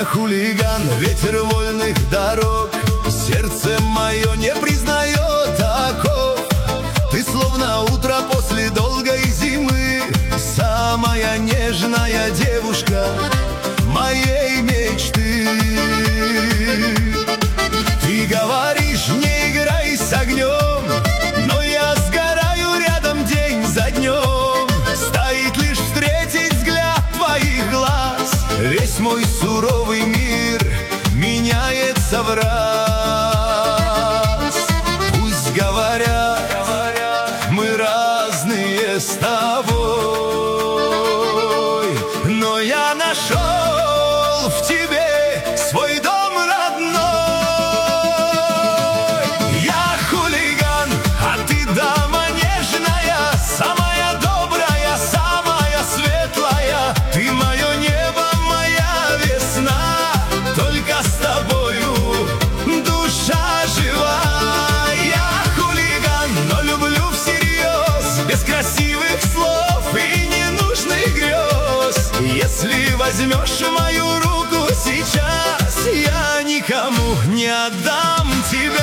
хулиган, ветер вольных дорог, сердце мое не признает оков. Ты словно утро после долгой зимы, самая нежная девушка моей мечты. Ты говоришь, не играй с огнем, но я сгораю рядом день за днем. Стоит лишь встретить взгляд твоих глаз, весь мой суровый мир меняется в раз. Пусть говорят, мы разные с тобой, но я нашел в тебе свой дом родной. Я хулиган, а ты дама нежная, самая добрая, самая светлая. Ты мое небо, моя весна, только с тобою душа жива. Я хулиган, но люблю всерьез, без красивых слов и ненужных грез. Если возьмешь мою руку сейчас, я никому не отдам тебя.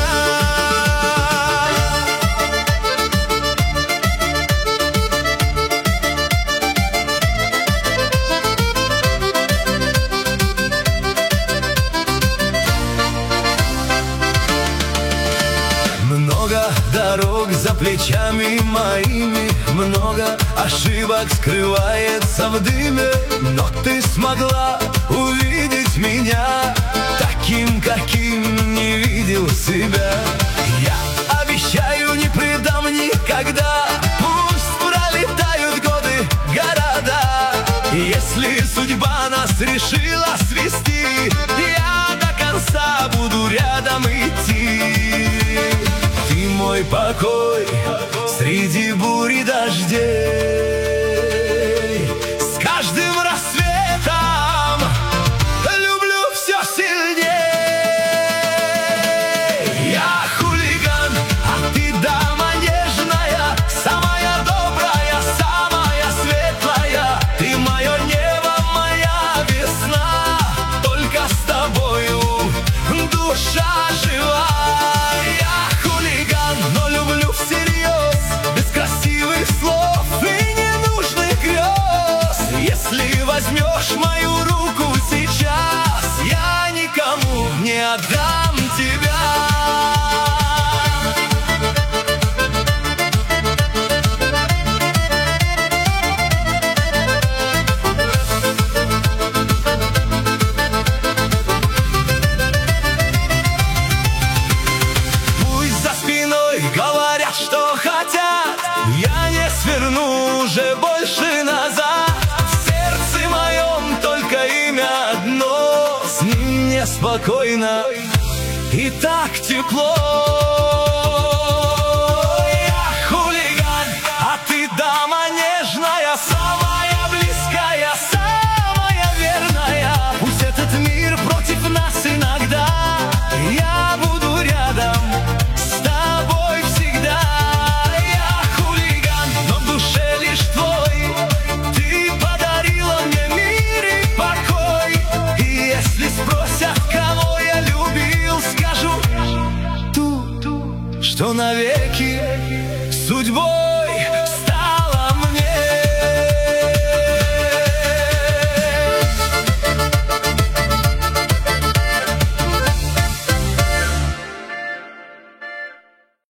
Много дорог за плечами моими, много ошибок скрывается в дыме, но ты смогла увидеть меня таким, каким не видел себя. Я обещаю, не предам никогда, пусть пролетают годы, города. Если судьба нас решила свести, я до конца буду рядом идти. Ты мой покой среди бури дождей. С каждым рассветом люблю все сильней. Я хулиган, а ты дама нежная, самая добрая, самая светлая. Ты мое небо, моя весна, только с тобою душа жива. Но люблю всерьез, без красивых слов и ненужных грез. Если возьмешь мою руку сейчас, я никому не отдам тебя. Говорят, что хотят, я не сверну уже больше назад. В сердце моем только имя одно, с ним мне спокойно и так тепло. Я хулиган, а ты дама нежная, самая близкая, самая верная. Пусть этот мир против нас иногда, я буду рядом с тобой всегда. Я хулиган, но в душе лишь твой. Ты подарила мне мир и покой. И если спросят, кого я любил, скажу ту, что навеки судьбой.